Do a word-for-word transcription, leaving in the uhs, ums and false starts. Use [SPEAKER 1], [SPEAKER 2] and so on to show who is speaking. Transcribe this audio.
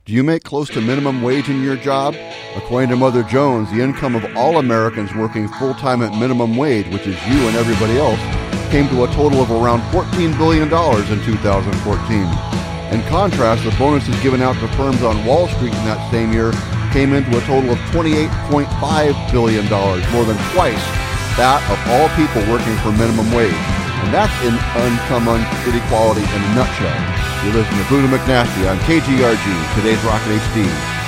[SPEAKER 1] Do you make close to minimum wage in your job? According to Mother Jones, the income of all Americans working full-time at minimum wage, which is you and everybody else, came to a total of around fourteen billion dollars in two thousand fourteen. In contrast, the bonuses given out to firms on Wall Street in that same year came into a total of twenty-eight point five billion dollars, more than twice that of all people working for minimum wage. And that's in income inequality in a nutshell. You're listening to Buddha McNasty on K G R G, today's Rocket H D.